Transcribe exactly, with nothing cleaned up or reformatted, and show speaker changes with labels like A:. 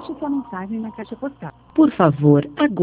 A: Deixe sua mensagem na caixa postal.
B: Por favor, aguarde.